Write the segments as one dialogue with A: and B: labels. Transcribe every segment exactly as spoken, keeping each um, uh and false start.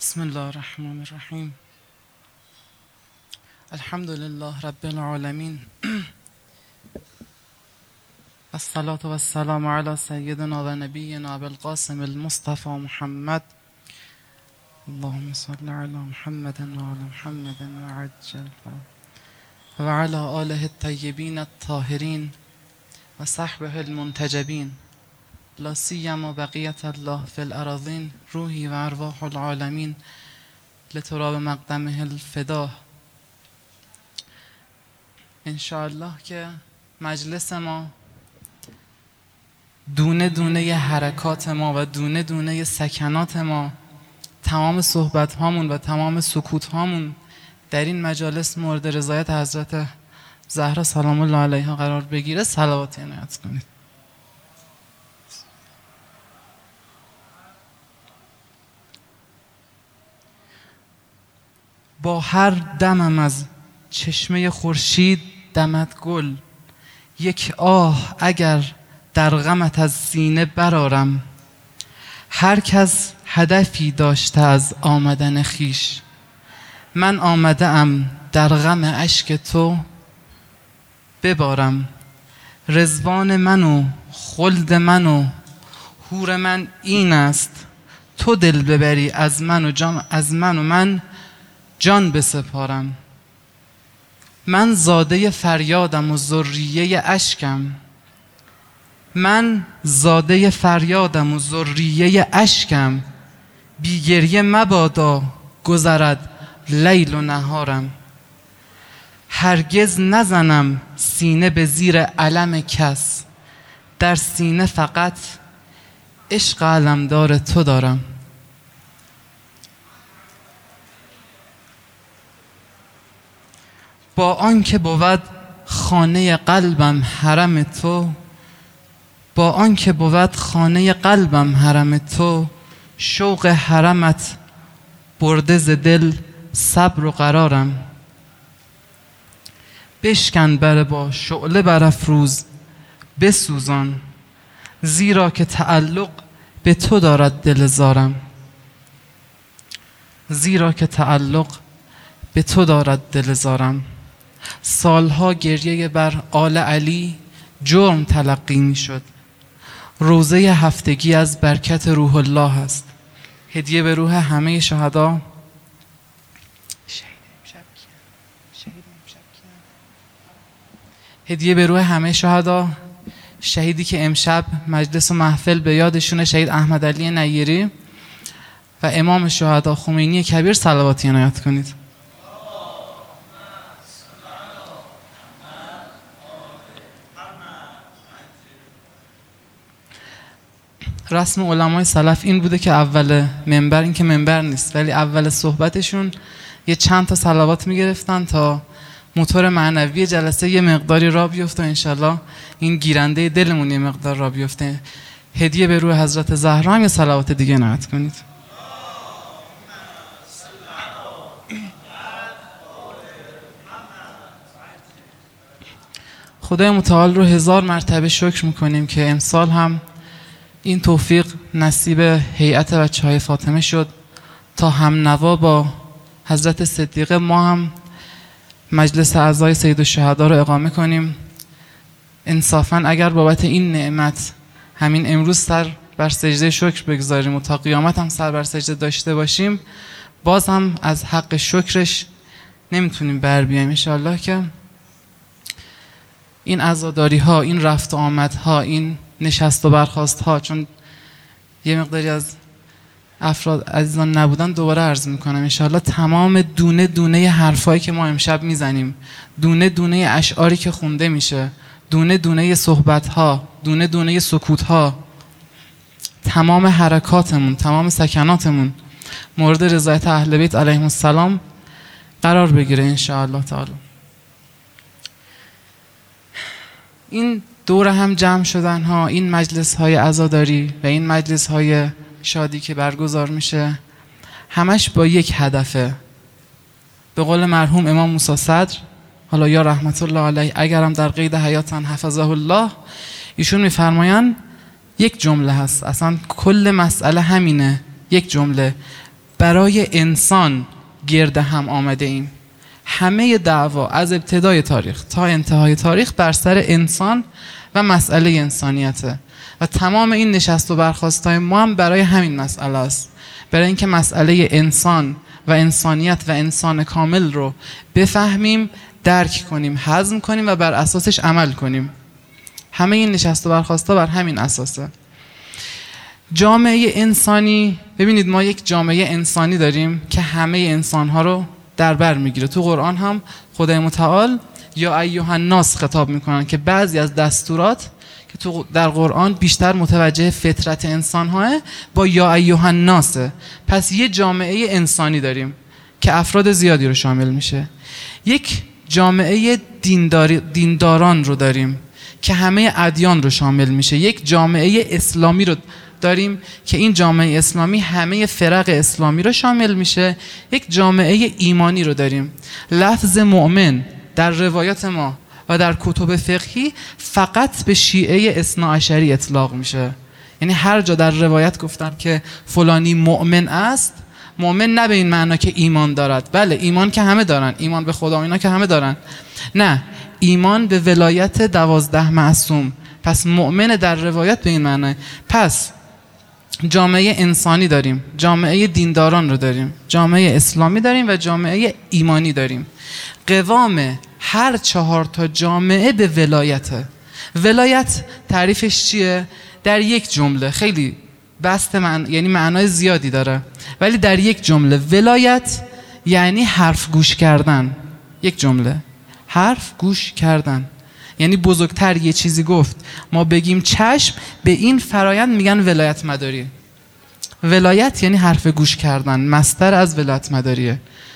A: بسم الله الرحمن الرحیم. الحمد لله رب العالمین. الصلاة و السلام علی سیدنا و نبینا بالقاسم المصطفى محمد. اللهم صل علی محمد و علی محمد و عجل و علی آله الطیبین الطاهرین و صحبه المنتجبین، لا سیما بقیت الله فی الاراضین، روحی و ارواح العالمین لتراب مقدمه الفدا. انشاءالله که مجلس ما دونه دونه حرکات ما و دونه دونه سکنات ما، تمام صحبت هامون و تمام سکوت هامون در این مجالس مورد رضایت حضرت زهرا سلام الله علیها قرار بگیره. صلوات عنایت کنید. با هر دمم از چشمه خورشید دمت گل، یک آه اگر در غمت از سینه برارم. هر کس هدفی داشته از آمدن خیش، من آمده ام در غم اشک تو ببارم. رضوان من و خلد من و حور من این است، تو دل ببری از من و جان از من و من جان بسپارم. من زاده فریادم و ذریه اشکم، من زاده فریادم و ذریه اشکم. بی گریه مبادا گذرد لیل و نهارم. هرگز نزنم سینه به زیر علم کس، در سینه فقط عشق علمدار تو دارم. با آنکه بود خانه قلبم حرم تو، با آنکه بود خانه قلبم حرم تو، شوق حرمت برده ز دل صبر و قرارم. بشکن بر با شعله برافروز بسوزان، زیرا که تعلق به تو دارد دل زارم. زیرا که تعلق به تو دارد دل زارم. سالها گریه بر آل علی جرم تلقی می شد. روزه هفتگی از برکت روح الله است. هدیه به روح همه شهدا. هدیه به روح همه شهدا، شهیدی که امشب مجلس و محفل به یادشون شهید احمد علی نیری و امام شهدا خمینی کبیر صلواتی عنایت کنید. رسم علمای سلف این بوده که اول منبر، این که منبر نیست ولی اول صحبتشون یه چند تا صلوات میگرفتن تا موتور معنوی جلسه یه مقداری را بیفته و انشالله این گیرنده دلمون یه مقدار را بیفته. هدیه به روح حضرت زهرا هم یه صلوات دیگه عنایت کنید. خدای متعال رو هزار مرتبه شکر میکنیم که امسال هم این توفیق نصیب هیئت بچه‌های فاطمه شد تا هم نوا با حضرت صدیقه ما هم مجلس اعضای سید الشهدا رو اقامه کنیم. انصافاً اگر بابت این نعمت همین امروز سر بر سجده شکر بگذاریم و تا قیامت هم سر بر سجده داشته باشیم، باز هم از حق شکرش نمیتونیم بر بیایم. ان شاءالله که این عزاداری ها، این رفت و آمد ها، این نشست و برخاست ها، چون یه مقداری از افراد عزیزان نبودن دوباره عرض میکنم انشاءالله تمام دونه دونه حرفایی که ما امشب میزنیم، دونه دونه اشعاری که خونده میشه، دونه دونه صحبت ها، دونه دونه سکوت ها، تمام حرکاتمون، تمام سکناتمون مورد رضایت اهل بیت علیهم السلام قرار بگیره انشاءالله تعالی. این دور هم جمع شدن ها، این مجلس های عزاداری و این مجلس های شادی که برگزار میشه همش با یک هدفه. به قول مرحوم امام موسی صدر، حالا یا رحمت الله علیه، اگرم در قید حیاتن حفظه الله، ایشون میفرمایند یک جمله هست، اصلا کل مسئله همینه، یک جمله: برای انسان گرد هم آمده ایم. همه دعوا از ابتدای تاریخ تا انتهای تاریخ بر سر انسان و مسئله انسانیته و تمام این نشست و برخاست‌های ما هم برای همین مسئله است، برای اینکه مسئله انسان و انسانیت و انسان کامل رو بفهمیم، درک کنیم، هضم کنیم و بر اساسش عمل کنیم. همه این نشست و برخاست‌ها بر همین اساسه. جامعه انسانی، ببینید ما یک جامعه انسانی داریم که همه انسان‌ها رو در بر میگیره. تو قرآن هم خدای متعال یا ایها الناس خطاب میکنن که بعضی از دستورات که تو در قرآن بیشتر متوجه فطرت انسان‌ها با یا ایها الناس. پس یه جامعه انسانی داریم که افراد زیادی رو شامل میشه. یک جامعه دینداری دینداران رو داریم که همه ادیان رو شامل میشه. یک جامعه اسلامی رو داریم که این جامعه اسلامی همه فرق اسلامی رو شامل میشه. یک جامعه ایمانی رو داریم. لفظ مؤمن در روایات ما و در کتب فقهی فقط به شیعه اثناعشری اطلاق میشه. یعنی هر جا در روایت گفتن که فلانی مؤمن است، مؤمن نه به این معنا که ایمان دارد. بله ایمان که همه دارن، ایمان به خدا و اینا که همه دارن، نه، ایمان به ولایت دوازده معصوم. پس مؤمن در روایت به این معنی. پس جامعه انسانی داریم، جامعه دینداران رو داریم، جامعه اسلامی داریم و جامعه ایمانی داریم. قوام هر چهار تا جامعه به ولایته. ولایت تعریفش چیه؟ در یک جمله خیلی بسط معنی، یعنی معنای زیادی داره، ولی در یک جمله ولایت یعنی حرف گوش کردن. یک جمله حرف گوش کردن، یعنی بزرگتر یه چیزی گفت ما بگیم چشم، به این فرایند میگن ولایت مداری. ولایت یعنی حرف گوش کردن، مصدر از ولایت مداریه.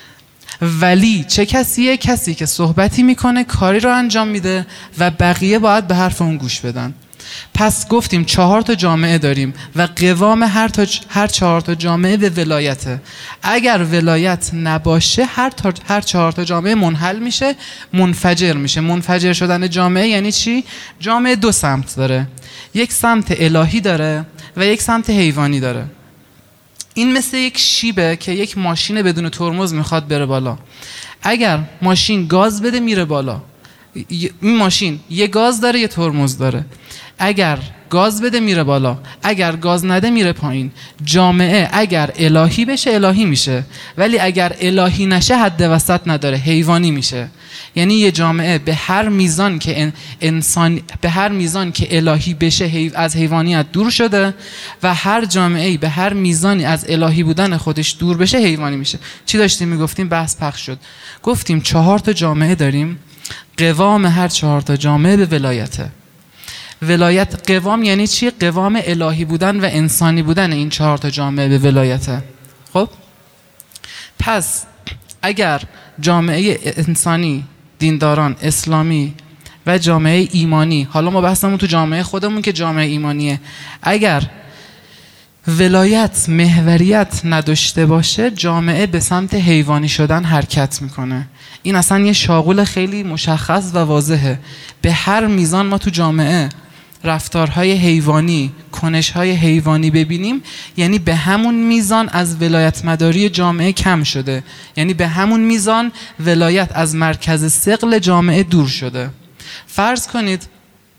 A: ولی چه کسیه؟ کسی که صحبتی میکنه، کاری رو انجام میده و بقیه باید به حرف اون گوش بدن. پس گفتیم چهار تا جامعه داریم و قوام هر تا هر چهار تا جامعه به ولایته. اگر ولایت نباشه هر تا هر چهار تا جامعه منحل میشه، منفجر میشه. منفجر شدن جامعه یعنی چی؟ جامعه دو سمت داره، یک سمت الهی داره و یک سمت حیوانی داره. این مثل یک شیبه که یک ماشین بدون ترمز میخواد بره بالا. اگر ماشین گاز بده میره بالا. این ماشین یه گاز داره یه ترمز داره. اگر گاز بده میره بالا، اگر گاز نده میره پایین. جامعه اگر الهی بشه الهی میشه، ولی اگر الهی نشه حد وسط نداره، حیوانی میشه. یعنی یه جامعه به هر میزان که انسان به هر میزان که الهی بشه از حیوانیت دور شده و هر جامعه‌ای به هر میزانی از الهی بودن خودش دور بشه حیوانی میشه. چی داشتیم میگفتیم؟ بحث پخش شد. گفتیم چهار تا جامعه داریم، قوام هر چهار تا جامعه به ولایته. ولایت قوام یعنی چی؟ قوام الهی بودن و انسانی بودن این چهار تا جامعه به ولایته. خب پس اگر جامعه انسانی، دینداران، اسلامی و جامعه ایمانی، حالا ما بحثمون تو جامعه خودمون که جامعه ایمانیه، اگر ولایت محوریت نداشته باشه جامعه به سمت حیوانی شدن حرکت میکنه. این اصلا یه شاغول خیلی مشخص و واضحه. به هر میزان ما تو جامعه رفتارهای حیوانی، کنشهای حیوانی ببینیم، یعنی به همون میزان از ولایت مداری جامعه کم شده، یعنی به همون میزان ولایت از مرکز ثقل جامعه دور شده. فرض کنید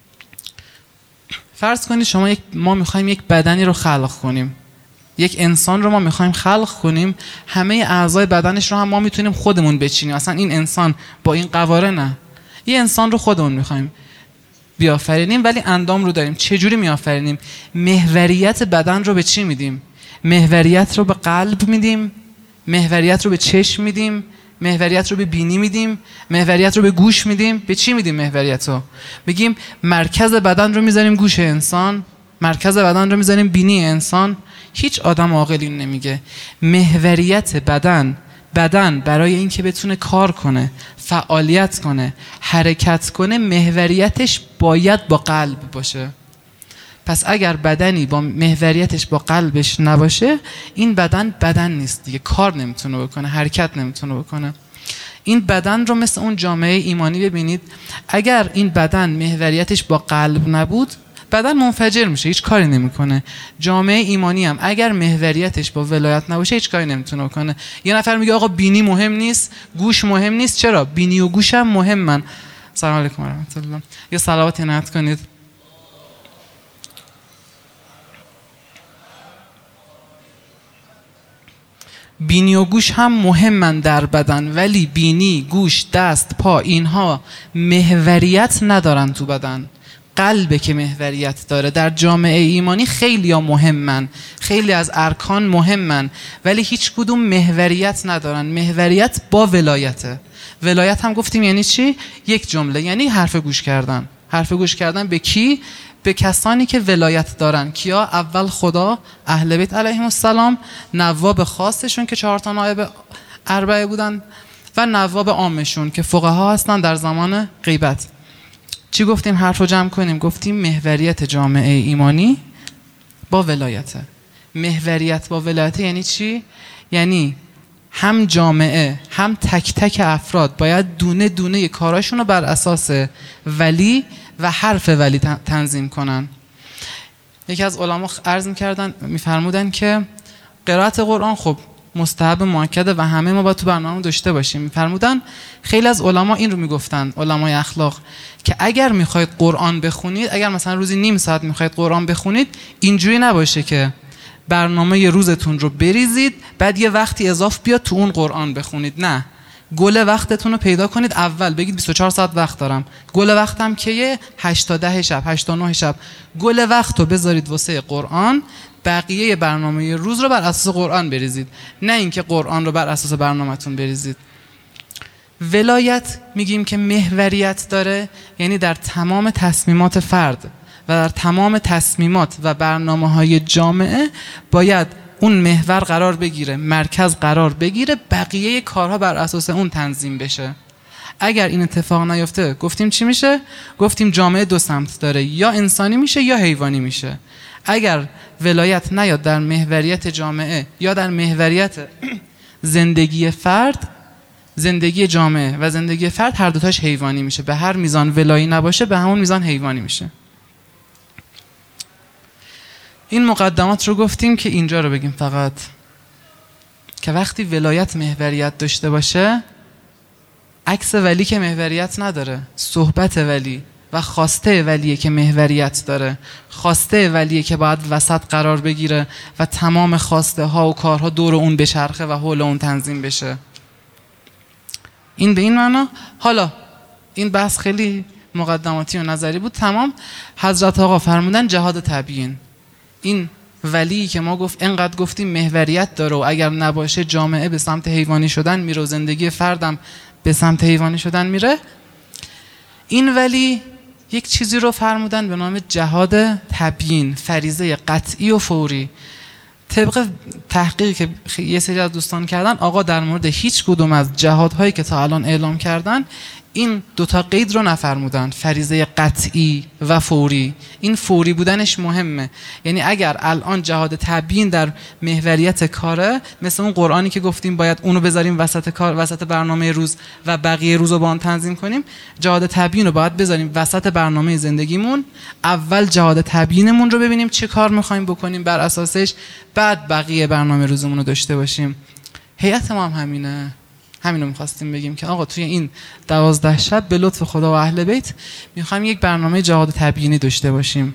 A: فرض کنید شما یک ما میخوایم یک بدنی رو خلق کنیم، یک انسان رو ما میخوایم خلق کنیم، همه اعضای بدنش رو هم ما میتونیم خودمون بچینیم. اصلا این انسان با این قواره نه، یه انسان رو خودمون میخوایم بیافرینیم ولی اندام رو داریم. چجوری میآفرینیم؟ محوریت بدن رو به چی میدیم؟ محوریت رو به قلب میدیم، محوریت رو به چشم میدیم، محوریت رو به بینی میدیم، محوریت رو به گوش میدیم. به چی میدیم محوریت رو؟ بگیم مرکز بدن رو میذاریم گوش انسان، مرکز بدن رو میذاریم بینی انسان. هیچ آدم عاقلی نمیگه. محوریت بدن بدن برای اینکه بتونه کار کنه، فعالیت کنه، حرکت کنه، محوریتش باید با قلب باشه. پس اگر بدنی با محوریتش با قلبش نباشه این بدن بدن نیست دیگه، کار نمیتونه بکنه، حرکت نمیتونه بکنه. این بدن رو مثل اون جامعه ایمانی ببینید، اگر این بدن محوریتش با قلب نبود بدن منفجر میشه، هیچ کاری نمیکنه. جامعه ایمانی هم اگر محوریتش با ولایت نباشه هیچ کاری نمیتونه کنه. یه نفر میگه آقا بینی مهم نیست، گوش مهم نیست. چرا؟ بینی و گوش هم مهمن. سلام علیکم و رحمت الله. یه صلوات عنایت کنید. بینی و گوش هم مهمن در بدن، ولی بینی، گوش، دست، پا اینها محوریت ندارن تو بدن. قلبه که محوریت داره. در جامعه ایمانی خیلی ها مهمن، خیلی از ارکان مهمن، ولی هیچ کدوم محوریت ندارن. محوریت با ولایته. ولایت هم گفتیم یعنی چی؟ یک جمله، یعنی حرف گوش کردن. حرف گوش کردن به کی؟ به کسانی که ولایت دارن. کیا؟ اول خدا، اهل بیت علیهم السلام، نواب خاصشون که چهار تا نایب اربعه بودن و نواب عامشون که فقها هستن در زمان غیبت. چی گفتیم؟ حرف رو جمع کنیم. گفتیم محوریت جامعه ایمانی با ولایته. محوریت با ولایته یعنی چی؟ یعنی هم جامعه هم تک تک افراد باید دونه دونه کاراشون رو بر اساس ولی و حرف ولی تنظیم کنن. یکی از علما عرض می‌کردن، می‌فرمودن که قرائت قرآن خب مستحب مؤکده و همه ما باید تو برنامه داشته باشیم. می‌فرمودن خیلی از علما این رو میگفتن، علمای اخلاق، که اگر می‌خواید قرآن بخونید، اگر مثلا روزی نیم ساعت می‌خواید قرآن بخونید، اینجوری نباشه که برنامه روزتون رو بریزید بعد یه وقتی اضافه بیاد تو اون قرآن بخونید. نه، گل وقتتون رو پیدا کنید. اول بگید بیست و چهار ساعت وقت دارم. گل وقتم کیه؟ هشت تا ده شب، هشت تا نه شب. گل وقت رو بذارید واسه قرآن، بقیه برنامه روز رو بر اساس قرآن بریزید، نه اینکه قرآن رو بر اساس برنامه‌تون بریزید. ولایت میگیم که محوریت داره، یعنی در تمام تصمیمات فرد و در تمام تصمیمات و برنامه‌های جامعه باید اون محور قرار بگیره، مرکز قرار بگیره، بقیه کارها بر اساس اون تنظیم بشه. اگر این اتفاق نیفته گفتیم چی میشه؟ گفتیم جامعه دو سمت داره، یا انسانی میشه یا حیوانی میشه. اگر ولایت نیاد در محوریت جامعه یا در محوریت زندگی فرد، زندگی جامعه و زندگی فرد هر دوتاش حیوانی میشه. به هر میزان ولایی نباشه به همون میزان حیوانی میشه. این مقدمات رو گفتیم که اینجا رو بگیم فقط، که وقتی ولایت محوریت داشته باشه، عکس ولی که محوریت نداره، صحبت ولی و خواسته ولیه که محوریت داره. خواسته ولیه که باید وسط قرار بگیره و تمام خواسته ها و کارها دور اون بچرخه و حول اون تنظیم بشه. این به این معنا. حالا این بحث خیلی مقدماتی و نظری بود. تمام. حضرت آقا فرمودن جهاد تبیین. این ولی که ما گفت اینقدر گفتیم محوریت داره و اگر نباشه جامعه به سمت حیوانی شدن میره و زندگی فردم به سمت حیوانی شدن میره. این ولی یک چیزی رو فرمودن به نام جهاد تبیین، فریضه قطعی و فوری. طبق تحقیقی که یه سری از دوستان کردن، آقا در مورد هیچ کدوم از جهادهایی که تا الان اعلام کردن این دوتا قید رو نفرمودن، فریضه قطعی و فوری. این فوری بودنش مهمه، یعنی اگر الان جهاد تبیین در محوریت کاره، مثل اون قرآنی که گفتیم باید اونو بذاریم وسط کار، وسط برنامه روز و بقیه روز رو با اون تنظیم کنیم، جهاد تبیین رو باید بذاریم وسط برنامه زندگیمون. اول جهاد تبیینمون رو ببینیم چه کار می‌خوایم بکنیم بر اساسش، بعد بقیه برنامه روزمون رو داشته باشیم. هیئت ما هم همینه. همین رو می‌خواستیم بگیم که آقا توی این دوازده شب به لطف خدا و اهل بیت می‌خوایم یک برنامه جهاد تبیینی داشته باشیم.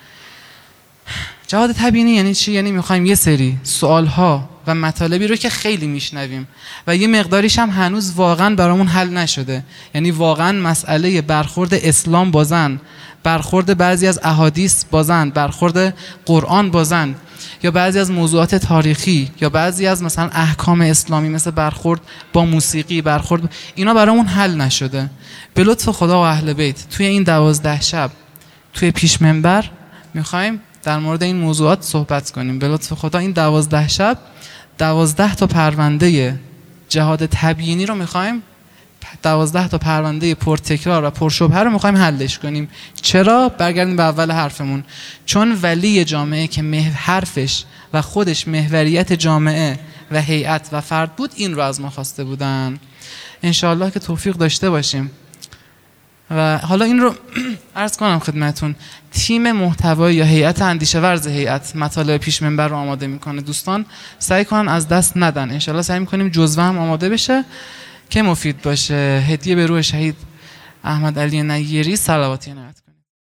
A: جهاد تبیینی یعنی چی؟ یعنی می‌خوایم یه سری سوال‌ها و مطالبی رو که خیلی میشنویم و یه مقداریش هم هنوز واقعاً برامون حل نشده، یعنی واقعاً مسئله برخورد اسلام با زن، برخورد بعضی از احادیث با زن، برخورد قرآن با زن، یا بعضی از موضوعات تاریخی، یا بعضی از مثلا احکام اسلامی مثل برخورد با موسیقی، برخورد، اینا برامون حل نشده. به لطف خدا و اهل بیت توی این دوازده شب توی پیش منبر میخوایم در مورد این موضوعات صحبت کنیم. به لطف خدا این دوازده شب دوازده تا پرونده جهاد تبیینی رو میخوایم، دوازده تا پرونده پرتکرار و پرشبهه رو میخوایم حلش کنیم. چرا؟ برگردیم به اول حرفمون. چون ولی جامعه که حرفش و خودش محوریت جامعه و هیئت و فرد بود، این رو از ما خواسته بودن. انشاءالله که توفیق داشته باشیم. و حالا این رو عرض کنم خدمتون، تیم محتوایی یا هیئت اندیشه ورز هیئت مطالب پیش منبر رو آماده میکنه. دوستان سعی کنن از دست ندن، انشالله سعی میکنیم جزوه هم آماده بشه که مفید باشه. هدیه به روح شهید احمد علی نیری صلواتی عنایت کنید.